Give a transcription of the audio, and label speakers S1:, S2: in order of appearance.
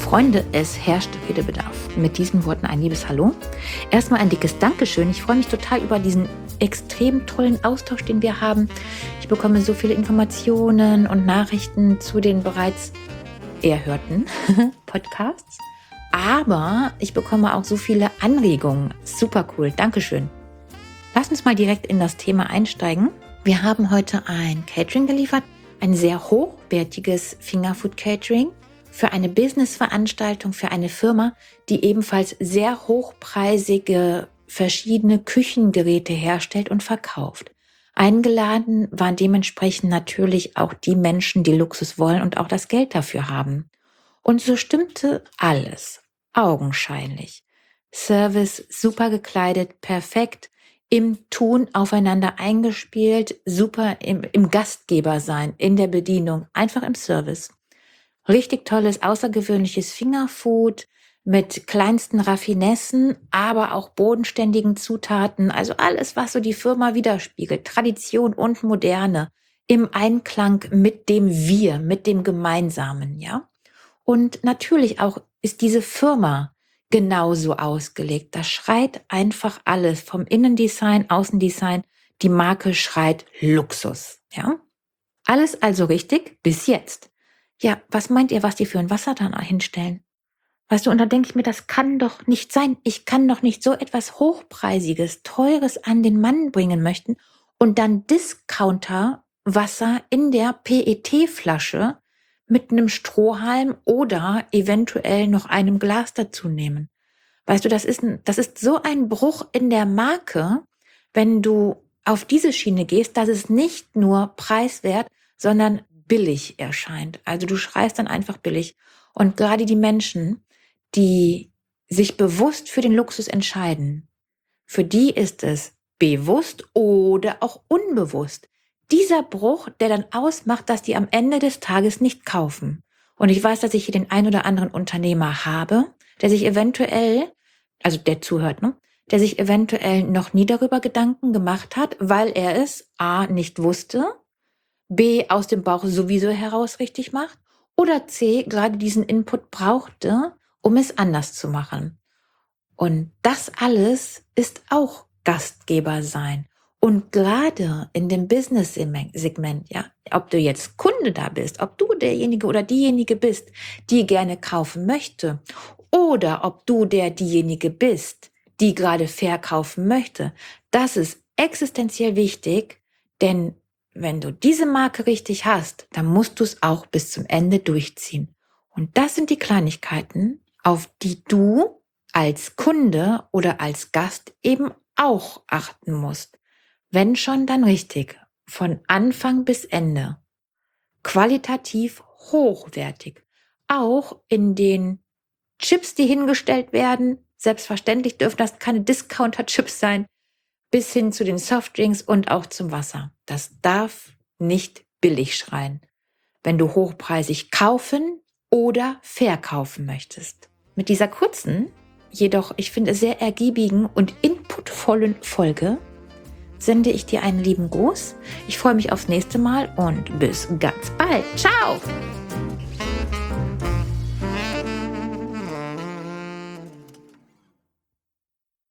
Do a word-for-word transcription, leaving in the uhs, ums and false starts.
S1: Freunde, es herrscht Redebedarf. Mit diesen Worten ein liebes Hallo. Erstmal ein dickes Dankeschön. Ich freue mich total über diesen extrem tollen Austausch, den wir haben. Ich bekomme so viele Informationen und Nachrichten zu den bereits erhörten Podcasts. Aber ich bekomme auch so viele Anregungen. Super cool. Dankeschön. Lass uns mal direkt in das Thema einsteigen. Wir haben heute ein Catering geliefert, ein sehr hochwertiges Fingerfood Catering für eine Businessveranstaltung, für eine Firma, die ebenfalls sehr hochpreisige verschiedene Küchengeräte herstellt und verkauft. Eingeladen waren dementsprechend natürlich auch die Menschen, die Luxus wollen und auch das Geld dafür haben. Und so stimmte alles, augenscheinlich. Service super gekleidet, perfekt, im Tun aufeinander eingespielt, super im, im Gastgebersein, in der Bedienung, einfach im Service. Richtig tolles, außergewöhnliches Fingerfood mit kleinsten Raffinessen, aber auch bodenständigen Zutaten. Also alles, was so die Firma widerspiegelt. Tradition und Moderne im Einklang mit dem Wir, mit dem Gemeinsamen, ja. Und natürlich auch ist diese Firma genauso ausgelegt. Das schreit einfach alles vom Innendesign, Außendesign. Die Marke schreit Luxus, ja. Alles also richtig bis jetzt. Ja, was meint ihr, was die für ein Wasser da hinstellen? Weißt du, und da denke ich mir, das kann doch nicht sein. Ich kann doch nicht so etwas Hochpreisiges, Teures an den Mann bringen möchten und dann Discounter-Wasser in der P E T-Flasche mit einem Strohhalm oder eventuell noch einem Glas dazu nehmen. Weißt du, das ist, ein, das ist so ein Bruch in der Marke, wenn du auf diese Schiene gehst, dass es nicht nur preiswert, sondern billig erscheint. Also du schreist dann einfach billig. Und gerade die Menschen, die sich bewusst für den Luxus entscheiden, für die ist es bewusst oder auch unbewusst dieser Bruch, der dann ausmacht, dass die am Ende des Tages nicht kaufen. Und ich weiß, dass ich hier den ein oder anderen Unternehmer habe, der sich eventuell, also der zuhört, ne, der sich eventuell noch nie darüber Gedanken gemacht hat, weil er es A nicht wusste, B aus dem Bauch sowieso heraus richtig macht oder C gerade diesen Input brauchte, um es anders zu machen. Und das alles ist auch Gastgeber sein. Und gerade in dem Business-Segment, ja, ob du jetzt Kunde da bist, ob du derjenige oder diejenige bist, die gerne kaufen möchte, oder ob du der diejenige bist, die gerade verkaufen möchte, das ist existenziell wichtig, denn wenn du diese Marke richtig hast, dann musst du es auch bis zum Ende durchziehen. Und das sind die Kleinigkeiten, auf die du als Kunde oder als Gast eben auch achten musst. Wenn schon, dann richtig. Von Anfang bis Ende. Qualitativ hochwertig. Auch in den Chips, die hingestellt werden. Selbstverständlich dürfen das keine Discounter-Chips sein. Bis hin zu den Softdrinks und auch zum Wasser. Das darf nicht billig schreien, wenn du hochpreisig kaufen oder verkaufen möchtest. Mit dieser kurzen, jedoch ich finde sehr ergiebigen und inputvollen Folge sende ich dir einen lieben Gruß. Ich freue mich aufs nächste Mal und bis ganz bald. Ciao!